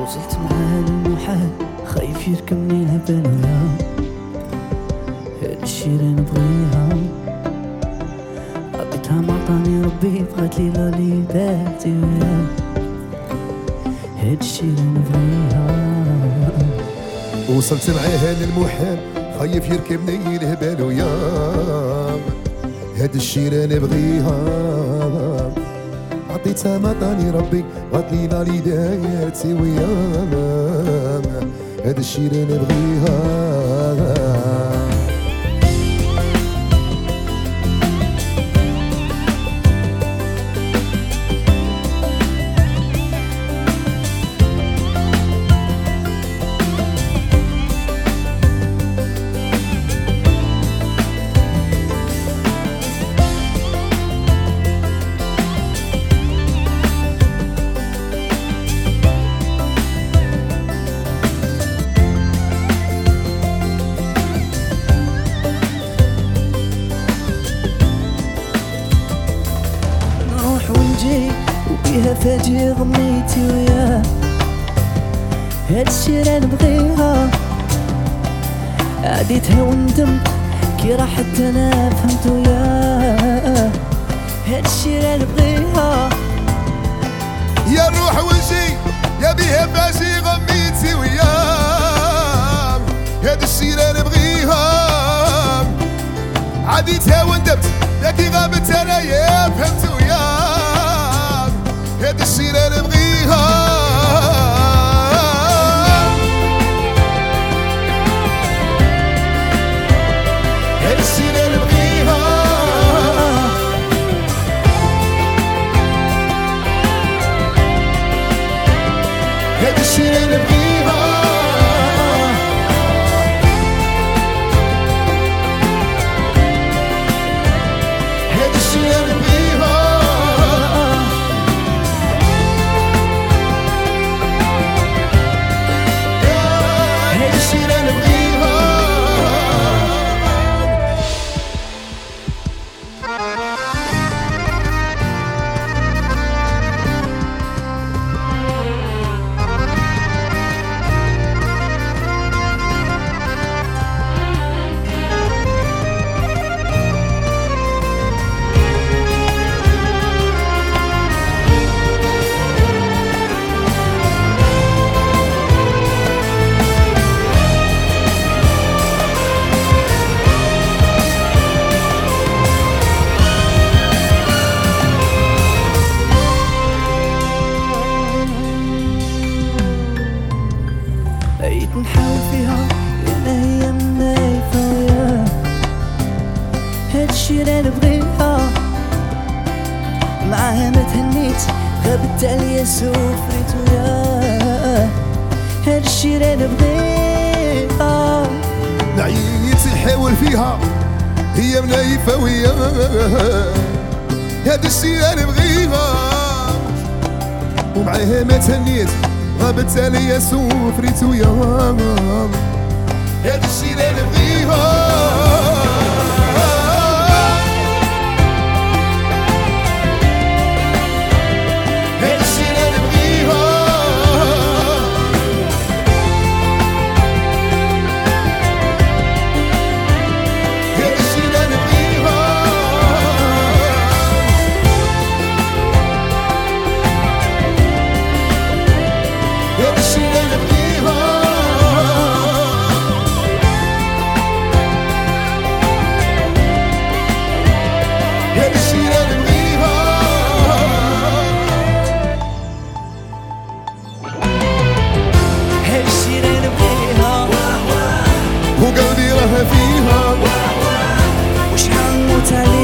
وصلت معاه للمحال، خايف يركبني الهبال وياه. هاد الشي اللي نبغيها عطيتها معطاني ربي، بغات ليلة لي باتي وياه. هاد الشي اللي نبغيها. وصلت معاها للمحال، خايف يركبني الهبال وياه. هاد الشي اللي نبغيها عطيتها معطاني ربي، بغات ليلة لي داتي وياه. هاد الشي اللي نبغيها. وبيها فاجي غميتي وياه. هاد الشي اللي نبغيها عديتها وندمت كي راحت انا فهمت وياه. هاد الشي اللي نبغيها. يا نروح ونجي يا بيها فاجي غميتي وياه. هاد الشي اللي نبغيها عديتها وندمت يا كي غابت انا يا فهمت وياه. هاد الشي اللي نبغيها. هاد الشي اللي نبغيها. هاد الشي اللي نبغيها. هاد الشي اللي نبغيها. بقيت نحاول فيها لأن هي منايفة وياه. هاد الشي اللي نبغيها معاها ما تهنيت، غابت عليا سفريت وياه. هاد الشي اللي نبغيها. نعيت نحاول فيها هي منايفة وياه. هاد الشي اللي نبغيها ومعاها ما تهنيت، غابت عليا سفريت وياه. هاد الشي اللي نبغيها. هاد الشي اللي نبغيها. هاد الشي اللي نبغيها. هاد الشي اللي نبغيها. هاد الشي اللي نبغيها. هاد الشي اللي نبغيها. وقلبي راه فيها. وشحال نموت عليها.